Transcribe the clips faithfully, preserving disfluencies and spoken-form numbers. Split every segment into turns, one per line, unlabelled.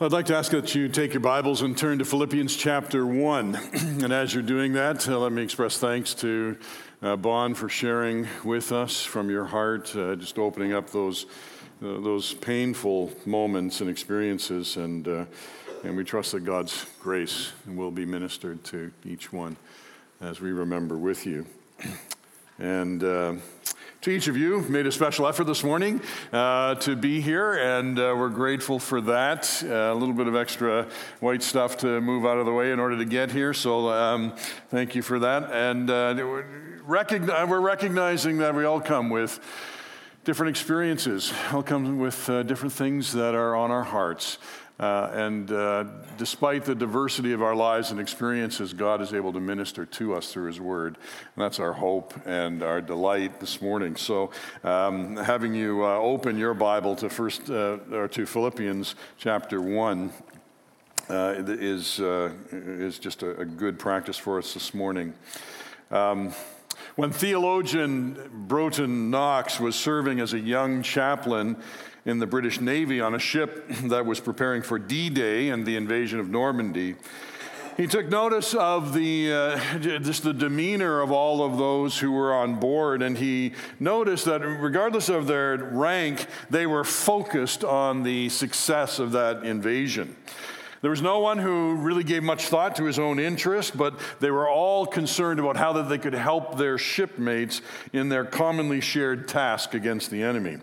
I'd like to ask that you take your Bibles and turn to Philippians chapter one. And as you're doing that, uh, let me express thanks to uh, Bon for sharing with us from your heart, uh, just opening up those uh, those painful moments and experiences. And, uh, and we trust that God's grace will be ministered to each one as we remember with you. And uh, to each of you, made a special effort this morning uh, to be here, and uh, we're grateful for that. Uh, a little bit of extra white stuff to move out of the way in order to get here, so um, thank you for that. And uh, recognize, we're recognizing that we all come with different experiences, all come with uh, different things that are on our hearts. Uh, and uh, despite the diversity of our lives and experiences, God is able to minister to us through His Word. And that's our hope and our delight this morning. So, um, having you uh, open your Bible to first uh, or to Philippians chapter one uh, is uh, is just a, a good practice for us this morning. Um, when theologian Broughton Knox was serving as a young chaplain in the British Navy on a ship that was preparing for D-Day and the invasion of Normandy, he took notice of the uh, just the demeanor of all of those who were on board, and he noticed that regardless of their rank, they were focused on the success of that invasion. There was no one who really gave much thought to his own interest, but they were all concerned about how that they could help their shipmates in their commonly shared task against the enemy.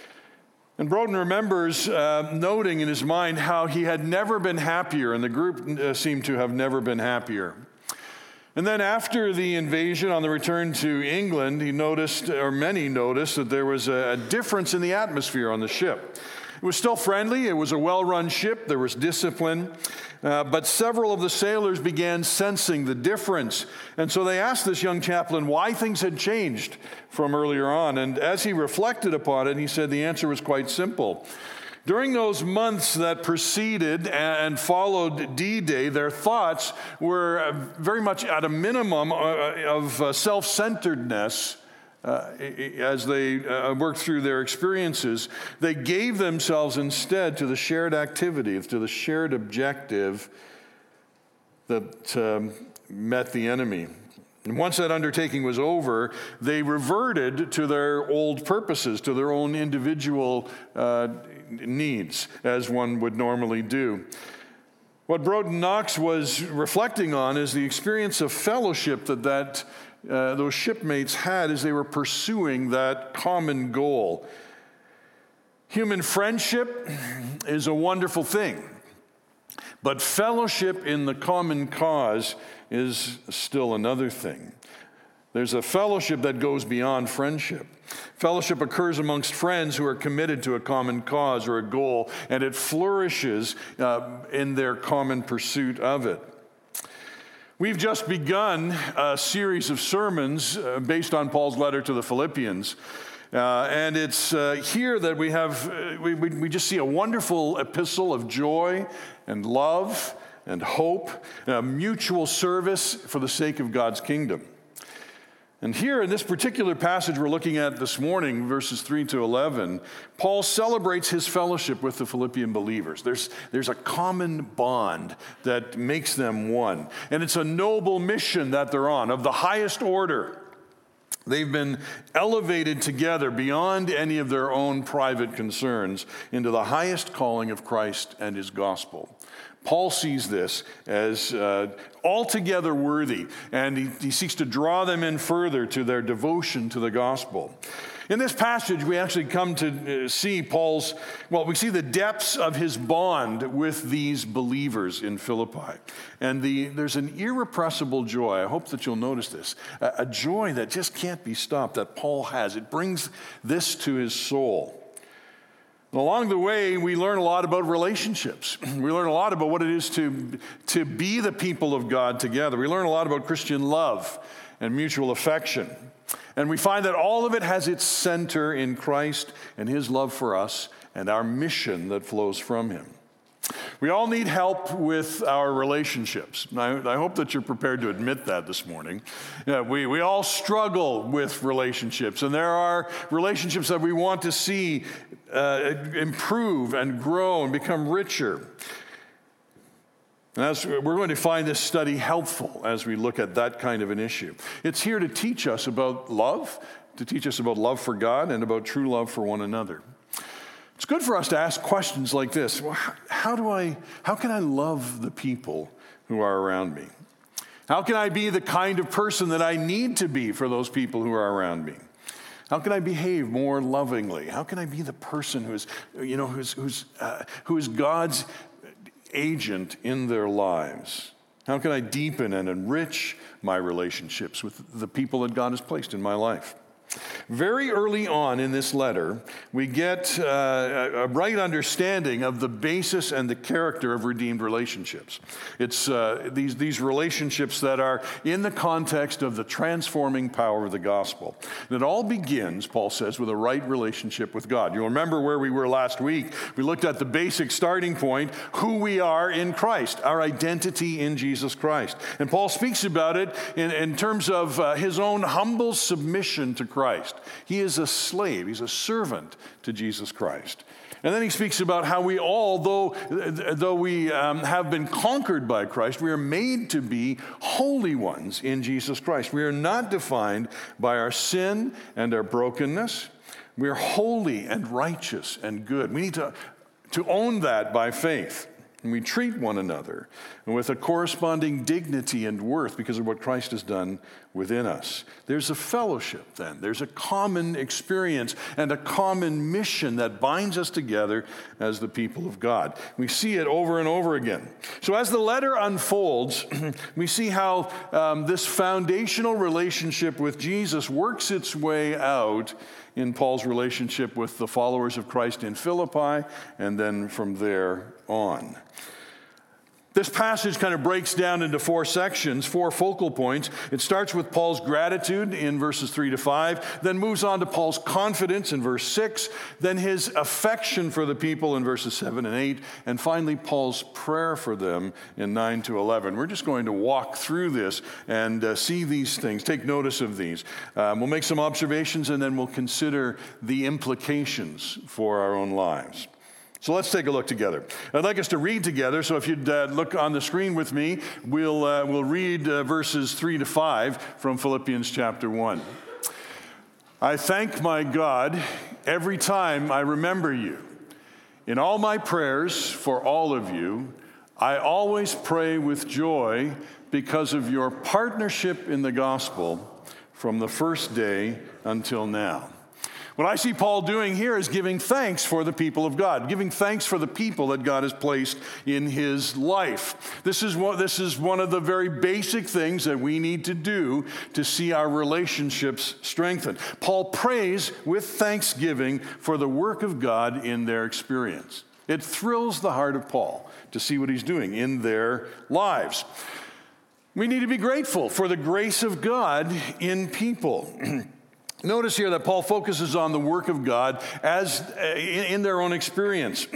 And Broughton remembers uh, noting in his mind how he had never been happier, and the group uh, seemed to have never been happier. And then after the invasion, on the return to England, he noticed, or many noticed, that there was a difference in the atmosphere on the ship. It was still friendly, it was a well-run ship, there was discipline, uh, but several of the sailors began sensing the difference. And so they asked this young chaplain why things had changed from earlier on. And as he reflected upon it, he said the answer was quite simple. During those months that preceded and followed D-Day, their thoughts were very much at a minimum of self-centeredness. Uh, as they uh, worked through their experiences, they gave themselves instead to the shared activity, to the shared objective that um, met the enemy. And once that undertaking was over, they reverted to their old purposes, to their own individual uh, needs, as one would normally do. What Broughton Knox was reflecting on is the experience of fellowship that that Uh, those shipmates had as they were pursuing that common goal. Human friendship is a wonderful thing, but fellowship in the common cause is still another thing. There's a fellowship that goes beyond friendship. Fellowship occurs amongst friends who are committed to a common cause or a goal, and it flourishes uh, in their common pursuit of it. We've just begun a series of sermons uh, based on Paul's letter to the Philippians. Uh, and it's uh, here that we have, uh, we, we, we just see a wonderful epistle of joy and love and hope, and a mutual service for the sake of God's kingdom. And here in this particular passage we're looking at this morning, verses three to eleven, Paul celebrates his fellowship with the Philippian believers. There's, there's a common bond that makes them one. And it's a noble mission that they're on, of the highest order. They've been elevated together beyond any of their own private concerns into the highest calling of Christ and His gospel. Paul sees this as uh, altogether worthy, and he, he seeks to draw them in further to their devotion to the gospel. In this passage, we actually come to see Paul's, well, we see the depths of his bond with these believers in Philippi. And the, there's an irrepressible joy. I hope that you'll notice this. A, a joy that just can't be stopped that Paul has. It brings this to his soul. And along the way, we learn a lot about relationships. We learn a lot about what it is to, to be the people of God together. We learn a lot about Christian love and mutual affection. And we find that all of it has its center in Christ and His love for us and our mission that flows from Him. We all need help with our relationships. And I, I hope that you're prepared to admit that this morning. Yeah, we, we all struggle with relationships, and there are relationships that we want to see uh, improve and grow and become richer. And as we're going to find this study helpful as we look at that kind of an issue. It's here to teach us about love, to teach us about love for God and about true love for one another. It's good for us to ask questions like this. Well, how do I, how can I love the people who are around me? How can I be the kind of person that I need to be for those people who are around me? How can I behave more lovingly? How can I be the person who is, you know, who's, who's, uh, who is God's agent in their lives? How can I deepen and enrich my relationships with the people that God has placed in my life? Very early on in this letter, we get uh, a right understanding of the basis and the character of redeemed relationships. It's uh, these, these relationships that are in the context of the transforming power of the gospel. And it all begins, Paul says, with a right relationship with God. You'll remember where we were last week. We looked at the basic starting point, who we are in Christ, our identity in Jesus Christ. And Paul speaks about it in, in terms of uh, his own humble submission to Christ. He is a slave. He's a servant to Jesus Christ. And then he speaks about how we all, though, though we um, have been conquered by Christ, we are made to be holy ones in Jesus Christ. We are not defined by our sin and our brokenness. We are holy and righteous and good. We need to, to own that by faith. And we treat one another with a corresponding dignity and worth because of what Christ has done within us. There's a fellowship then. There's a common experience and a common mission that binds us together as the people of God. We see it over and over again. So as the letter unfolds, we see how um, this foundational relationship with Jesus works its way out in Paul's relationship with the followers of Christ in Philippi, and then from there on. This passage kind of breaks down into four sections, four focal points. It starts with Paul's gratitude in verses three to five, then moves on to Paul's confidence in verse six, then his affection for the people in verses seven and eight, and finally Paul's prayer for them in nine to eleven. We're just going to walk through this and uh, see these things, take notice of these. Um, we'll make some observations and then we'll consider the implications for our own lives. So let's take a look together. I'd like us to read together, so if you'd uh, look on the screen with me, we'll, uh, we'll read uh, verses three to five from Philippians chapter one. I thank my God every time I remember you. In all my prayers for all of you, I always pray with joy because of your partnership in the gospel from the first day until now. What I see Paul doing here is giving thanks for the people of God, giving thanks for the people that God has placed in his life. This is what, this is one of the very basic things that we need to do to see our relationships strengthened. Paul prays with thanksgiving for the work of God in their experience. It thrills the heart of Paul to see what he's doing in their lives. We need to be grateful for the grace of God in people. Notice here that Paul focuses on the work of God as uh, in their own experience.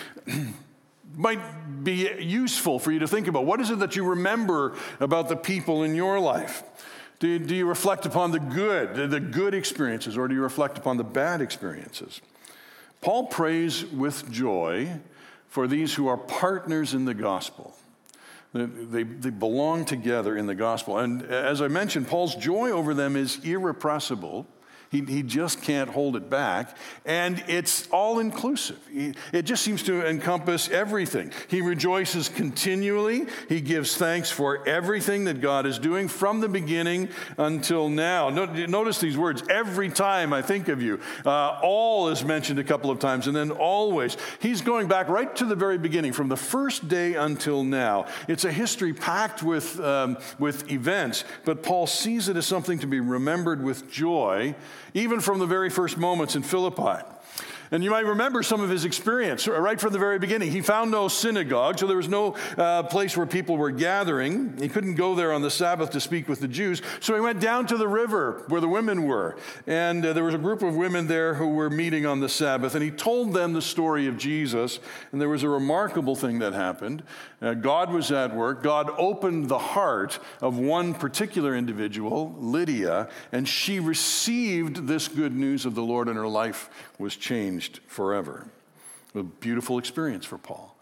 Might be useful for you to think about. What is it that you remember about the people in your life? Do you, do you reflect upon the good, the good experiences, or do you reflect upon the bad experiences? Paul prays with joy for these who are partners in the gospel. They, they belong together in the gospel. And as I mentioned, Paul's joy over them is irrepressible. He, he just can't hold it back. And it's all-inclusive. It just seems to encompass everything. He rejoices continually. He gives thanks for everything that God is doing from the beginning until now. Notice these words, every time I think of you. Uh, all is mentioned a couple of times, and then always. He's going back right to the very beginning, from the first day until now. It's a history packed with, um, with events, but Paul sees it as something to be remembered with joy, even from the very first moments in Philippi. And you might remember some of his experience right from the very beginning. He found no synagogue, so there was no uh, place where people were gathering. He couldn't go there on the Sabbath to speak with the Jews, so he went down to the river where the women were. And uh, there was a group of women there who were meeting on the Sabbath, and he told them the story of Jesus. And there was a remarkable thing that happened. Uh, God was at work. God opened the heart of one particular individual, Lydia, and she received this good news of the Lord, and her life was changed forever. A beautiful experience for Paul.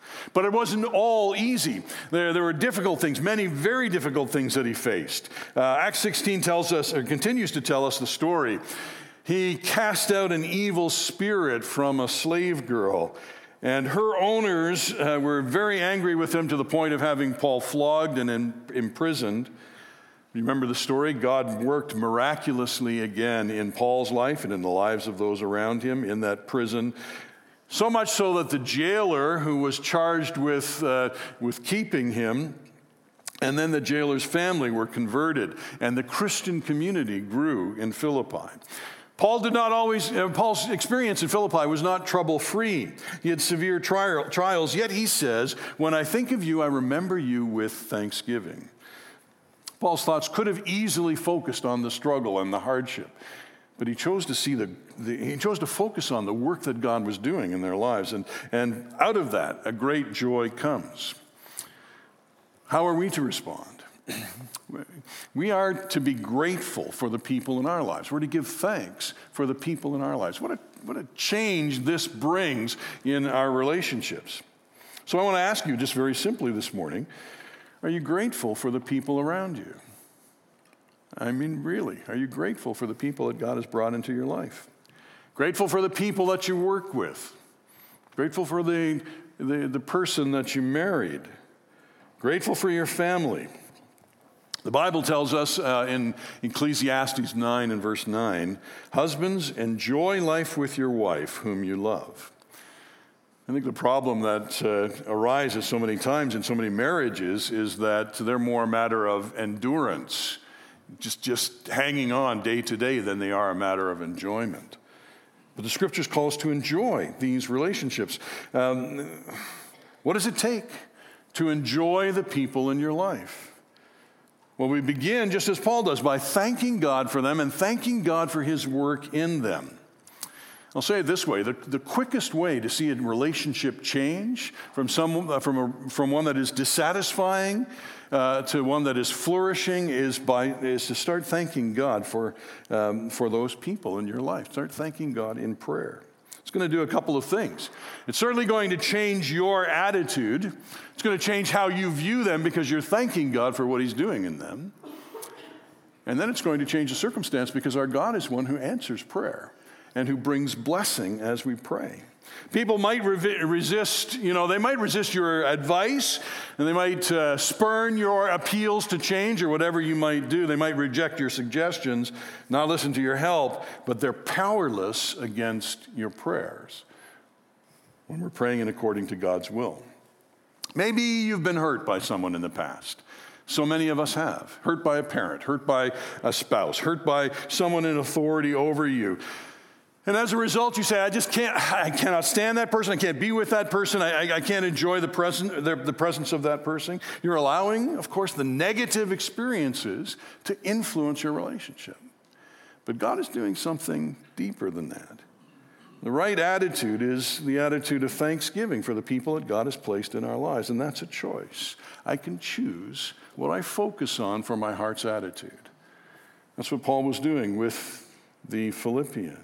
But it wasn't all easy. There, there were difficult things, many very difficult things that he faced. Uh, Acts sixteen tells us, or continues to tell us the story. He cast out an evil spirit from a slave girl, and her owners uh, were very angry with him to the point of having Paul flogged and in, imprisoned. Remember the story? God worked miraculously again in Paul's life and in the lives of those around him in that prison. So much so that the jailer who was charged with, uh, with keeping him, and then the jailer's family were converted, and the Christian community grew in Philippi. Paul did not always, uh, Paul's experience in Philippi was not trouble-free. He had severe trial, trials, yet he says, when I think of you, I remember you with thanksgiving. Paul's thoughts could have easily focused on the struggle and the hardship, but he chose to see the, the he chose to focus on the work that God was doing in their lives, and, and out of that, a great joy comes. How are we to respond? We are to be grateful for the people in our lives. We're to give thanks for the people in our lives. What a, what a change this brings in our relationships. So I want to ask you just very simply this morning, are you grateful for the people around you? I mean, really, are you grateful for the people that God has brought into your life? Grateful for the people that you work with? Grateful for the, the, the person that you married? Grateful for your family? The Bible tells us uh, in Ecclesiastes nine and verse nine, husbands, enjoy life with your wife whom you love. I think the problem that uh, arises so many times in so many marriages is that they're more a matter of endurance, just, just hanging on day to day, than they are a matter of enjoyment. But the Scriptures call us to enjoy these relationships. Um, what does it take to enjoy the people in your life? Well, we begin just as Paul does, by thanking God for them and thanking God for his work in them. I'll say it this way, the, the quickest way to see a relationship change from, some, uh, from, a, from one that is dissatisfying uh, to one that is flourishing is, by, is to start thanking God for, um, for those people in your life. Start thanking God in prayer. It's going to do a couple of things. It's certainly going to change your attitude. It's going to change how you view them because you're thanking God for what he's doing in them. And then it's going to change the circumstance because our God is one who answers prayer and who brings blessing as we pray. People might re- resist, you know, they might resist your advice, and they might uh, spurn your appeals to change or whatever you might do. They might reject your suggestions, not listen to your help, but they're powerless against your prayers when we're praying in according to God's will. Maybe you've been hurt by someone in the past. So many of us have. Hurt by a parent, hurt by a spouse, hurt by someone in authority over you. And as a result, you say, I just can't, I cannot stand that person. I can't be with that person. I, I, I can't enjoy the, present, the, the presence of that person. You're allowing, of course, the negative experiences to influence your relationship. But God is doing something deeper than that. The right attitude is the attitude of thanksgiving for the people that God has placed in our lives, and that's a choice. I can choose what I focus on for my heart's attitude. That's what Paul was doing with the Philippians.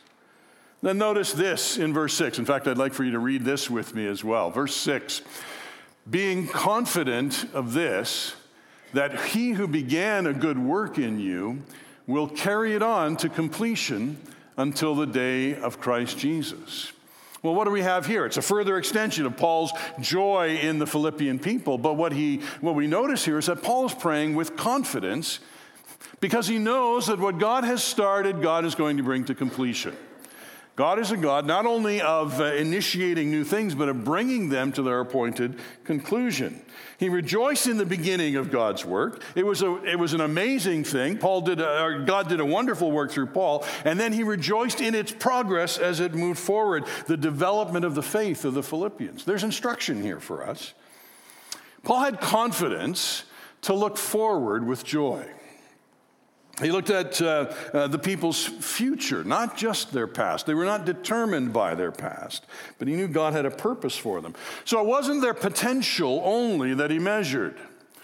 Then notice this in verse six. In fact, I'd like for you to read this with me as well. Verse six, being confident of this, that he who began a good work in you will carry it on to completion until the day of Christ Jesus. Well, what do we have here? It's a further extension of Paul's joy in the Philippian people. But what he, what we notice here is that Paul is praying with confidence because he knows that what God has started, God is going to bring to completion. God is a God not only of uh, initiating new things, but of bringing them to their appointed conclusion. He rejoiced in the beginning of God's work. It was a, it was an amazing thing. Paul did, a, or God did a wonderful work through Paul, and then he rejoiced in its progress as it moved forward, the development of the faith of the Philippians. There's instruction here for us. Paul had confidence to look forward with joy. He looked at uh, uh, the people's future, not just their past. They were not determined by their past, but he knew God had a purpose for them. So it wasn't their potential only that he measured,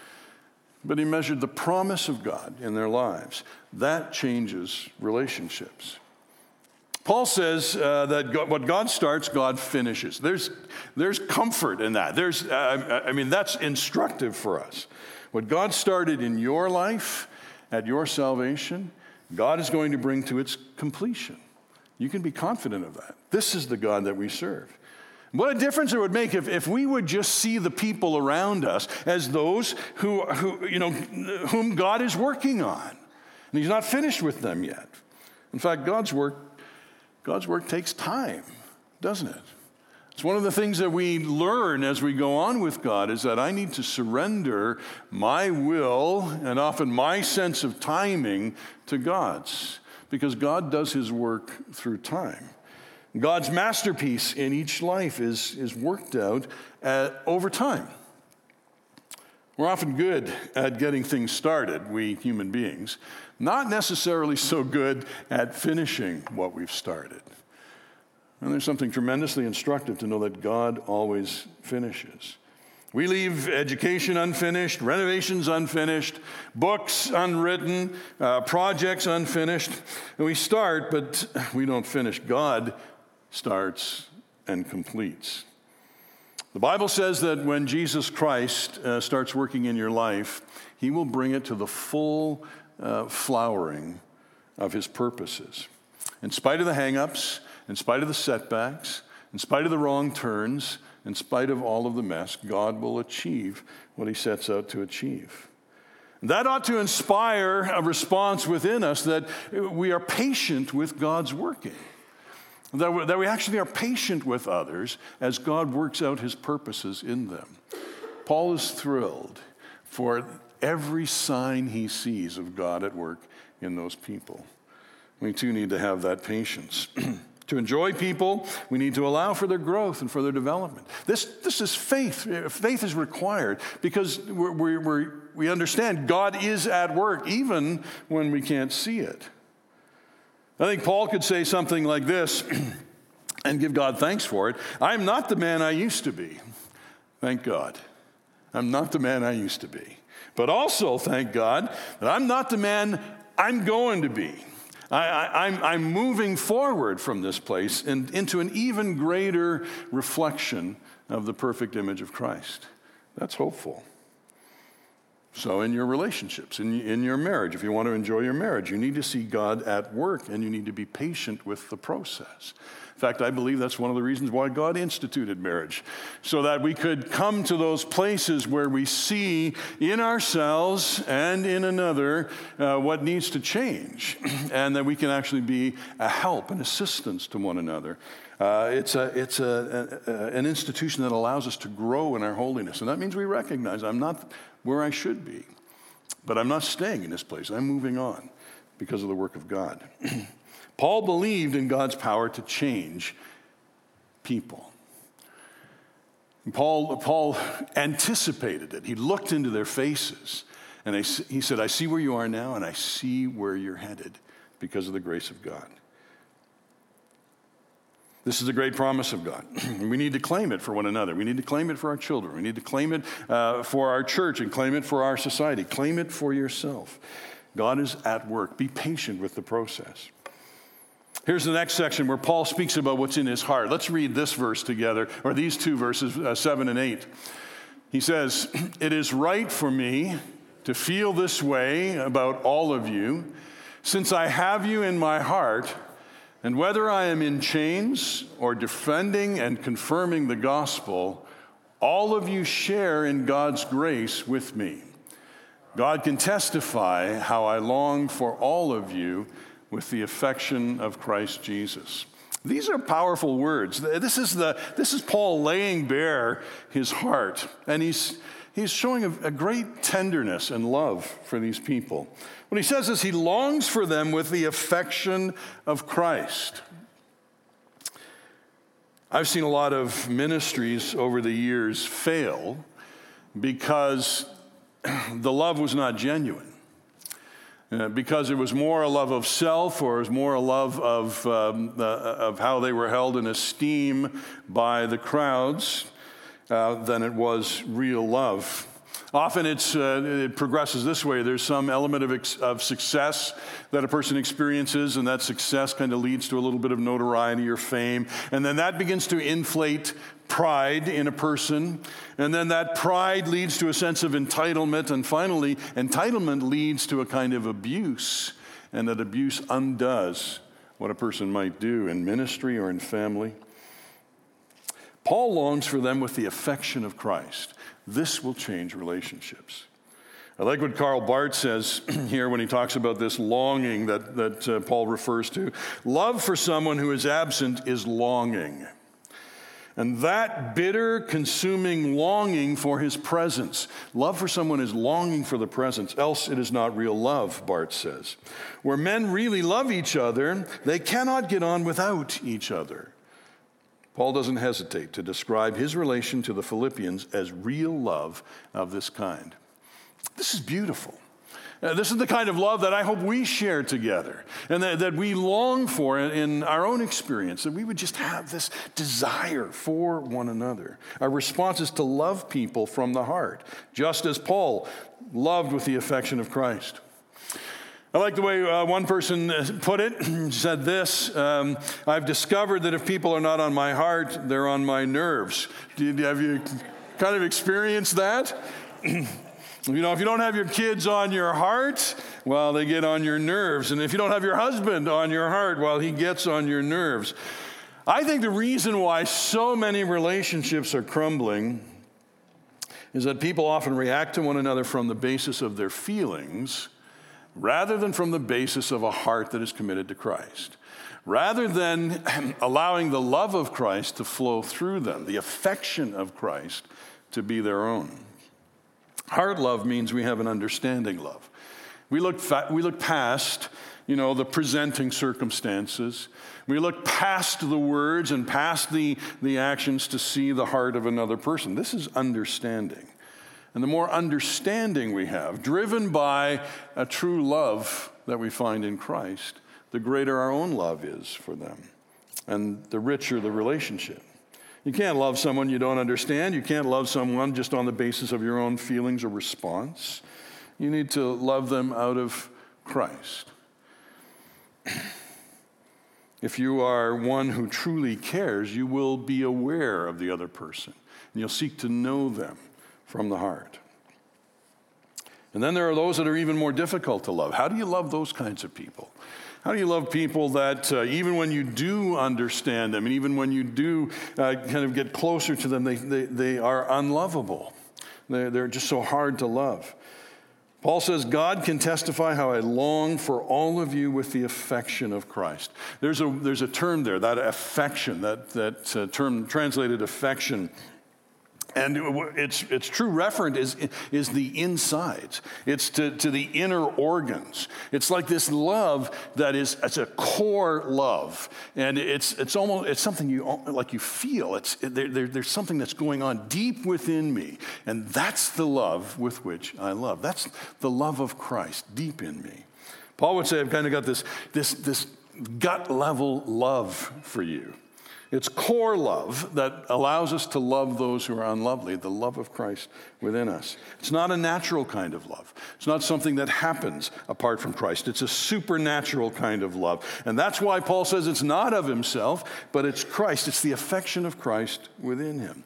but he measured the promise of God in their lives. That changes relationships. Paul says uh, that God, what God starts, God finishes. There's, there's comfort in that. There's, uh, I mean, that's instructive for us. What God started in your life, at your salvation, God is going to bring to its completion. You can be confident of that. This is the God that we serve. What a difference it would make if, if we would just see the people around us as those who, who, you know, whom God is working on. And he's not finished with them yet. In fact, God's work, God's work takes time, doesn't it? It's one of the things that we learn as we go on with God is that I need to surrender my will and often my sense of timing to God's, because God does his work through time. God's masterpiece in each life is, is worked out at, over time. We're often good at getting things started, we human beings, not necessarily so good at finishing what we've started. And there's something tremendously instructive to know that God always finishes. We leave education unfinished, renovations unfinished, books unwritten, uh, projects unfinished. And we start, but we don't finish. God starts and completes. The Bible says that when Jesus Christ uh, starts working in your life, he will bring it to the full uh, flowering of his purposes. In spite of the hang-ups, in spite of the setbacks, in spite of the wrong turns, in spite of all of the mess, God will achieve what he sets out to achieve. That ought to inspire a response within us that we are patient with God's working. That we, that we actually are patient with others as God works out his purposes in them. Paul is thrilled for every sign he sees of God at work in those people. We too need to have that patience. To enjoy people, we need to allow for their growth and for their development. This, this is faith. Faith is required because we're, we're, we're, we understand God is at work even when we can't see it. I think Paul could say something like this and give God thanks for it. I'm not the man I used to be. Thank God. I'm not the man I used to be. But also, thank God, that I'm not the man I'm going to be. I, I, I'm, I'm moving forward from this place and into an even greater reflection of the perfect image of Christ. That's hopeful. So in your relationships, in, in your marriage, if you want to enjoy your marriage, you need to see God at work and you need to be patient with the process. In fact, I believe that's one of the reasons why God instituted marriage, so that we could come to those places where we see in ourselves and in another uh, what needs to change, and that we can actually be a help and assistance to one another. Uh, it's a, it's a, a, a, an institution that allows us to grow in our holiness, and that means we recognize I'm not where I should be, but I'm not staying in this place. I'm moving on because of the work of God. Paul believed in God's power to change people. Paul, Paul anticipated it. He looked into their faces, and I, he said, I see where you are now, and I see where you're headed because of the grace of God. This is a great promise of God. We need to claim it for one another. We need to claim it for our children. We need to claim it uh, for our church and claim it for our society. Claim it for yourself. God is at work. Be patient with the process. Here's the next section where Paul speaks about what's in his heart. Let's read this verse together, or these two verses, uh, seven and eight. He says, "It is right for me to feel this way about all of you, since I have you in my heart, and whether I am in chains or defending and confirming the gospel, all of you share in God's grace with me. God can testify how I long for all of you with the affection of Christ Jesus." These are powerful words. This is the this is Paul laying bare his heart, and he's he's showing a, a great tenderness and love for these people. What he says is he longs for them with the affection of Christ. I've seen a lot of ministries over the years fail because the love was not genuine. Uh, because it was more a love of self, or it was more a love of, um, uh, of how they were held in esteem by the crowds uh, than it was real love. Often it's, uh, it progresses this way. There's some element of, ex- of success that a person experiences, and that success kind of leads to a little bit of notoriety or fame. And then that begins to inflate pride in a person. And then that pride leads to a sense of entitlement. And finally, entitlement leads to a kind of abuse. And that abuse undoes what a person might do in ministry or in family. Paul longs for them with the affection of Christ. This will change relationships. I like what Karl Barth says here when he talks about this longing that, that uh, Paul refers to. Love for someone who is absent is longing. And that bitter, consuming longing for his presence. Love for someone is longing for the presence, else it is not real love, Barth says. Where men really love each other, they cannot get on without each other. Paul doesn't hesitate to describe his relation to the Philippians as real love of this kind. This is beautiful. Uh, this is the kind of love that I hope we share together and that, that we long for in, in our own experience, that we would just have this desire for one another. Our response is to love people from the heart, just as Paul loved with the affection of Christ. I like the way uh, one person put it. He said this, um, I've discovered that if people are not on my heart, they're on my nerves. Do you, have you kind of experienced that? You know, if you don't have your kids on your heart, well, they get on your nerves. And if you don't have your husband on your heart, well, he gets on your nerves. I think the reason why so many relationships are crumbling is that people often react to one another from the basis of their feelings rather than from the basis of a heart that is committed to Christ. Rather than allowing the love of Christ to flow through them, the affection of Christ to be their own. Heart love means we have an understanding love. We look, fa- we look past, you know, the presenting circumstances. We look past the words and past the, the actions to see the heart of another person. This is understanding. And the more understanding we have, driven by a true love that we find in Christ, the greater our own love is for them, and the richer the relationship. You can't love someone you don't understand. You can't love someone just on the basis of your own feelings or response. You need to love them out of Christ. If you are one who truly cares, you will be aware of the other person, and you'll seek to know them from the heart. And then there are those that are even more difficult to love. How do you love those kinds of people? How do you love people that uh, even when you do understand them, and even when you do uh, kind of get closer to them, they, they, they are unlovable. They're, they're just so hard to love. Paul says, God can testify how I long for all of you with the affection of Christ. There's a, there's a term there, that affection, that, that uh, term translated affection. And its its true referent is, is the insides. It's to, to the inner organs. It's like this love that is, it's a core love. And it's it's almost, it's something you, like you feel. It's there, there, there's something that's going on deep within me. And that's the love with which I love. That's the love of Christ deep in me. Paul would say, I've kind of got this, this, this gut level love for you. It's core love that allows us to love those who are unlovely, the love of Christ within us. It's not a natural kind of love. It's not something that happens apart from Christ. It's a supernatural kind of love. And that's why Paul says it's not of himself, but it's Christ. It's the affection of Christ within him.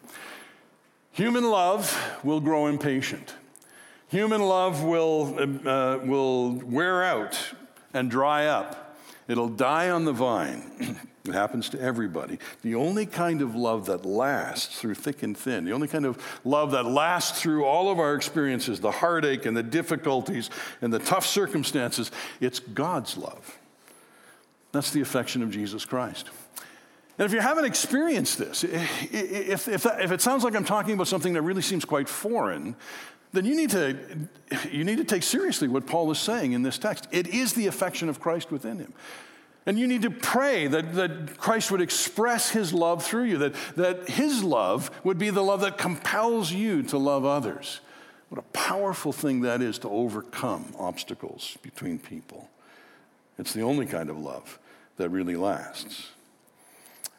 Human love will grow impatient. Human love will, uh, will wear out and dry up. It'll die on the vine. It happens to everybody. The only kind of love that lasts through thick and thin, the only kind of love that lasts through all of our experiences, the heartache and the difficulties and the tough circumstances, it's God's love. That's the affection of Jesus Christ. And if you haven't experienced this, if, if, that, if it sounds like I'm talking about something that really seems quite foreign, then you need to you need to take seriously what Paul is saying in this text. It is the affection of Christ within him. And you need to pray that, that Christ would express his love through you, that, that his love would be the love that compels you to love others. What a powerful thing that is to overcome obstacles between people. It's the only kind of love that really lasts.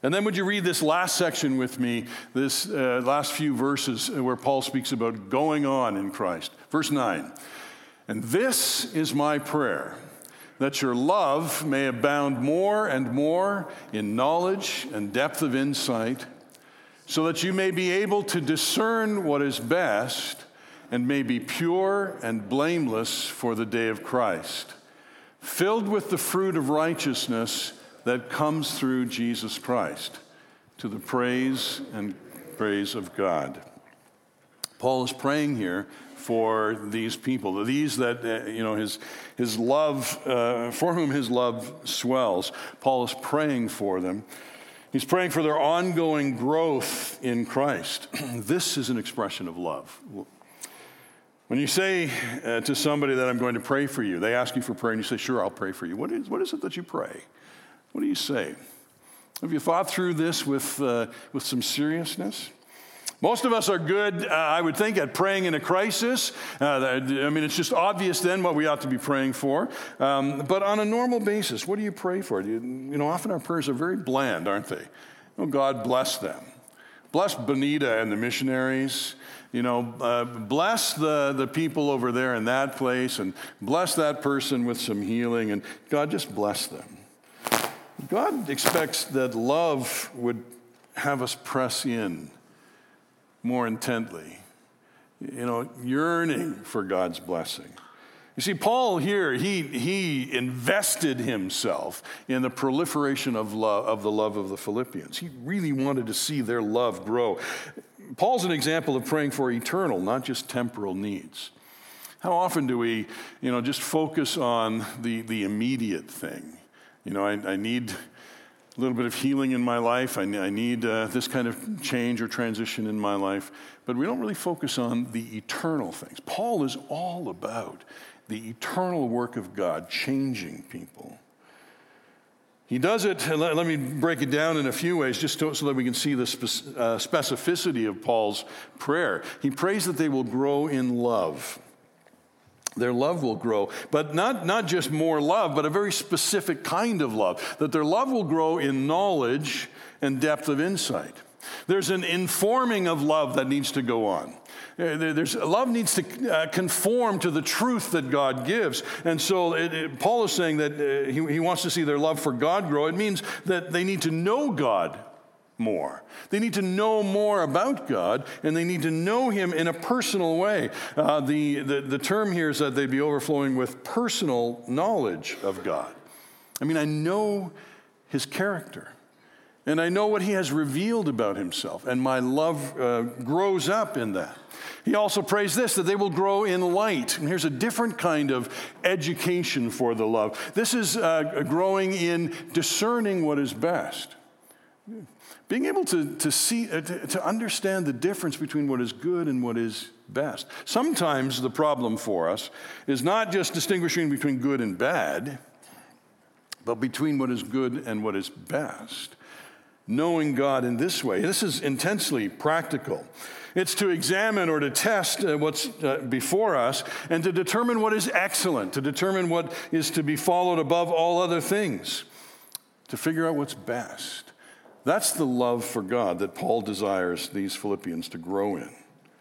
And then would you read this last section with me, this uh, last few verses where Paul speaks about going on in Christ. Verse nine, and this is my prayer, that your love may abound more and more in knowledge and depth of insight, so that you may be able to discern what is best and may be pure and blameless for the day of Christ, filled with the fruit of righteousness that comes through Jesus Christ, to the praise and praise of God. Paul is praying here for these people, these that, uh, you know, his, his love, uh, for whom his love swells. Paul is praying for them. He's praying for their ongoing growth in Christ. This is an expression of love. When you say uh, to somebody that I'm going to pray for you, they ask you for prayer and you say, sure, I'll pray for you. What is, what is it that you pray? What do you say? Have you thought through this with, uh, with some seriousness? Most of us are good, uh, I would think, at praying in a crisis. Uh, I mean, it's just obvious then what we ought to be praying for. Um, but on a normal basis, what do you pray for? Do you, you know, often our prayers are very bland, aren't they? Oh, God bless them. Bless Bonita and the missionaries. You know, uh, bless the, the people over there in that place, and bless that person with some healing, and God, just bless them. God expects that love would have us press in more intently, you know, yearning for God's blessing. You see, Paul here, he, he invested himself in the proliferation of love, of the love of the Philippians. He really wanted to see their love grow. Paul's an example of praying for eternal, not just temporal needs. How often do we, you know, just focus on the, the immediate thing? You know, I, I need a little bit of healing in my life. I, I need uh, this kind of change or transition in my life. But we don't really focus on the eternal things. Paul is all about the eternal work of God changing people. He does it, let, let me break it down in a few ways just to, so that we can see the spe- uh, specificity of Paul's prayer. He prays that they will grow in love. Their love will grow, but not, not just more love, but a very specific kind of love, that their love will grow in knowledge and depth of insight. There's an informing of love that needs to go on. There's, love needs to uh, conform to the truth that God gives. And so it, it, Paul is saying that uh, he, he wants to see their love for God grow. It means that they need to know God more. They need to know more about God, and they need to know him in a personal way. Uh, the, the, the term here is that they'd be overflowing with personal knowledge of God. I mean, I know his character, and I know what he has revealed about himself, and my love uh, grows up in that. He also prays this, that they will grow in light. And here's a different kind of education for the love. This is uh, growing in discerning what is best. Being able to, to see, uh, to, to understand the difference between what is good and what is best. Sometimes the problem for us is not just distinguishing between good and bad, but between what is good and what is best. Knowing God in this way. This is intensely practical. It's to examine or to test uh, what's uh, before us and to determine what is excellent, to determine what is to be followed above all other things, to figure out what's best. That's the love for God that Paul desires these Philippians to grow in.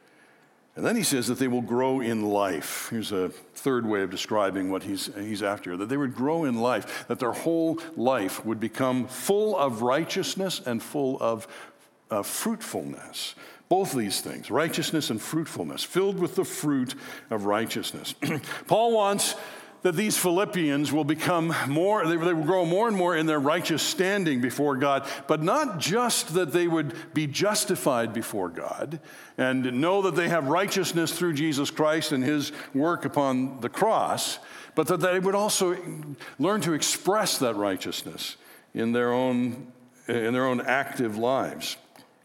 And then he says that they will grow in life. Here's a third way of describing what he's, he's after, that they would grow in life, that their whole life would become full of righteousness and full of uh, fruitfulness. Both these things, righteousness and fruitfulness, filled with the fruit of righteousness. Paul wants that these Philippians will become more, they will grow more and more in their righteous standing before God, but not just that they would be justified before God and know that they have righteousness through Jesus Christ and his work upon the cross, but that they would also learn to express that righteousness in their own, in their own active lives.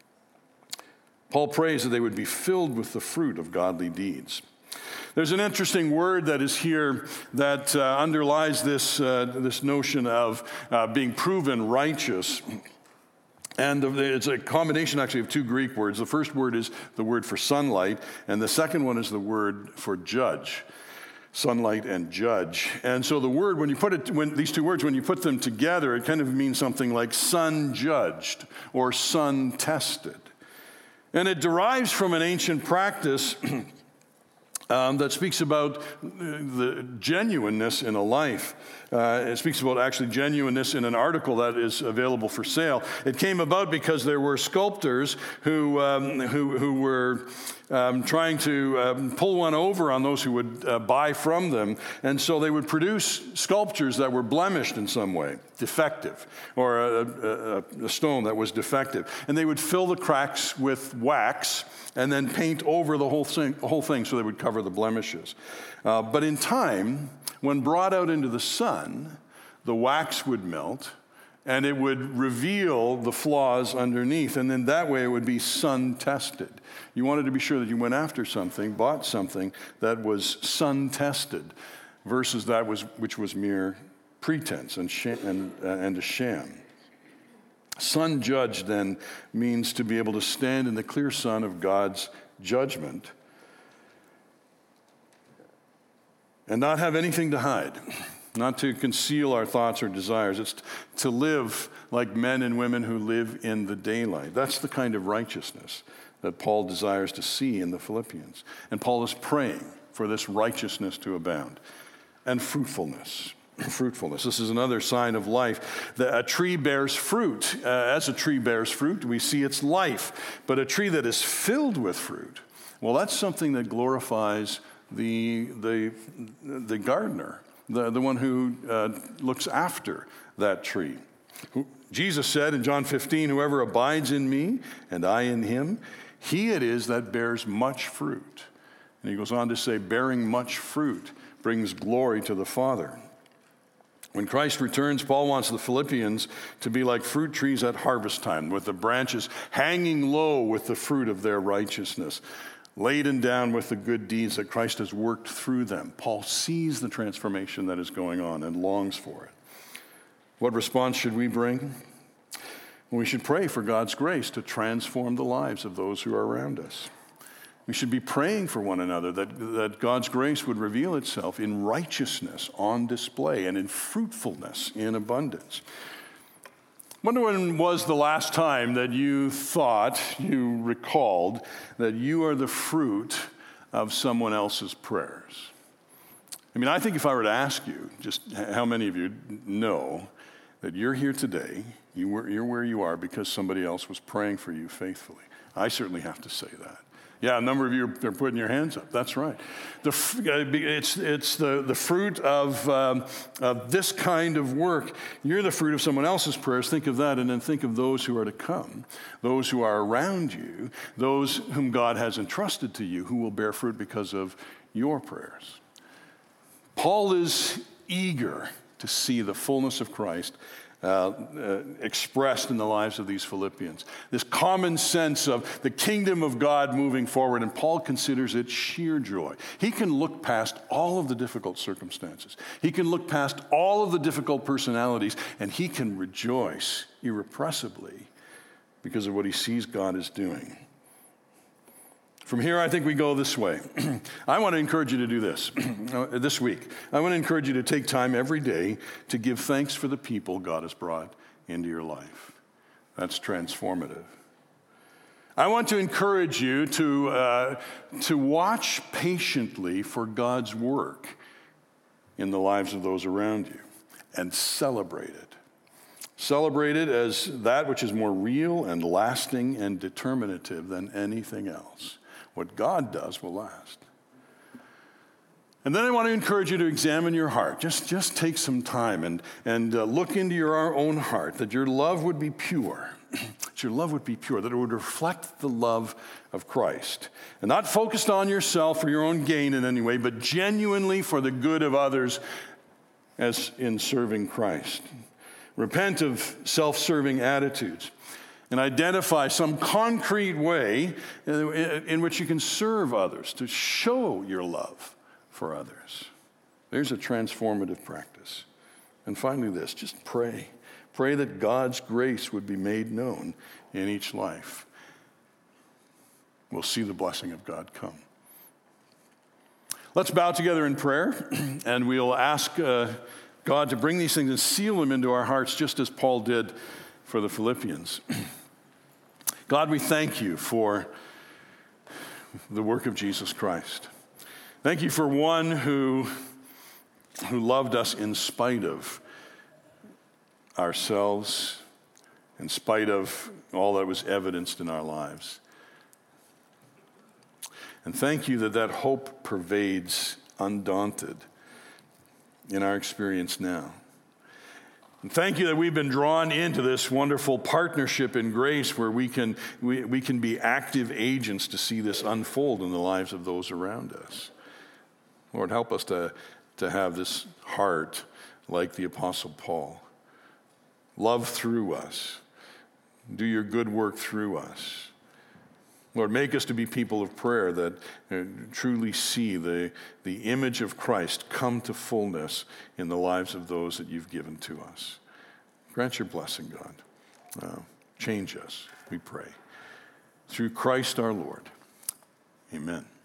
Paul prays that they would be filled with the fruit of godly deeds. There's an interesting word that is here that uh, underlies this, uh, this notion of uh, being proven righteous. And it's a combination actually of two Greek words. The first word is the word for sunlight, and the second one is the word for judge. sunlight and judge. And so the word, when you put it, when these two words, when you put them together, it kind of means something like sun judged or sun tested. And it derives from an ancient practice um, that speaks about the genuineness in a life. Uh, it speaks about actually genuineness in an article that is available for sale. It came about because there were sculptors who um, who, who were um, trying to um, pull one over on those who would uh, buy from them, and so they would produce sculptures that were blemished in some way, defective, or a, a, a stone that was defective, and they would fill the cracks with wax and then paint over the whole thing, the whole thing so they would cover the blemishes. Uh, but in time, when brought out into the sun, the wax would melt and it would reveal the flaws underneath. And then that way it would be sun tested. You wanted to be sure that you went after something, bought something that was sun tested versus that was which was mere pretense and, sh- and, uh, and a sham. Sun judged then means to be able to stand in the clear sun of God's judgment and not have anything to hide, not to conceal our thoughts or desires. It's to live like men and women who live in the daylight. That's the kind of righteousness that Paul desires to see in the Philippians. And Paul is praying for this righteousness to abound and fruitfulness. Fruitfulness. This is another sign of life. The, a tree bears fruit. Uh, as a tree bears fruit, we see its life. But a tree that is filled with fruit, well, that's something that glorifies the the the gardener, the, the one who uh, looks after that tree. Who, Jesus said in John fifteen, "Whoever abides in me and I in him, he it is that bears much fruit." And he goes on to say, bearing much fruit brings glory to the Father. When Christ returns, Paul wants the Philippians to be like fruit trees at harvest time, with the branches hanging low with the fruit of their righteousness, laden down with the good deeds that Christ has worked through them. Paul sees the transformation that is going on and longs for it. What response should we bring? We should pray for God's grace to transform the lives of those who are around us. We should be praying for one another that, that God's grace would reveal itself in righteousness on display and in fruitfulness in abundance. Wonder when was the last time that you thought, you recalled, that you are the fruit of someone else's prayers? I mean, I think if I were to ask you, just how many of you know that you're here today, you were, you're where you are because somebody else was praying for you faithfully? I certainly have to say that. Yeah, a number of you are putting your hands up. That's right. The, it's it's the, the fruit of, um, of this kind of work. You're the fruit of someone else's prayers. Think of that, and then think of those who are to come, those who are around you, those whom God has entrusted to you, who will bear fruit because of your prayers. Paul is eager to see the fullness of Christ Uh, uh, expressed in the lives of these Philippians. This common sense of the kingdom of God moving forward, and Paul considers it sheer joy. He can look past all of the difficult circumstances. He can look past all of the difficult personalities, and he can rejoice irrepressibly because of what he sees God is doing. From here, I think we go this way. I want to encourage you to do this this week. I want to encourage you to take time every day to give thanks for the people God has brought into your life. That's transformative. I want to encourage you to, uh, to watch patiently for God's work in the lives of those around you and celebrate it. Celebrate it as that which is more real and lasting and determinative than anything else. What God does will last. And then I want to encourage you to examine your heart. Just, just take some time and, and uh, look into your own heart, that your love would be pure. That your love would be pure, that it would reflect the love of Christ. And not focused on yourself or your own gain in any way, but genuinely for the good of others as in serving Christ. Repent of self-serving attitudes and identify some concrete way in which you can serve others, to show your love for others. There's a transformative practice. And finally this, just pray. Pray that God's grace would be made known in each life. We'll see the blessing of God come. Let's bow together in prayer, and we'll ask uh, God to bring these things and seal them into our hearts, just as Paul did for the Philippians. God, we thank you for the work of Jesus Christ. Thank you for one who, who loved us in spite of ourselves, in spite of all that was evidenced in our lives. And thank you that that hope pervades undaunted in our experience now. And thank you that we've been drawn into this wonderful partnership in grace where we can, we, we can be active agents to see this unfold in the lives of those around us. Lord, help us to, to have this heart like the Apostle Paul. Love through us. Do your good work through us. Lord, make us to be people of prayer that uh, truly see the, the image of Christ come to fullness in the lives of those that you've given to us. Grant your blessing, God. Uh, change us, we pray. Through Christ our Lord. Amen.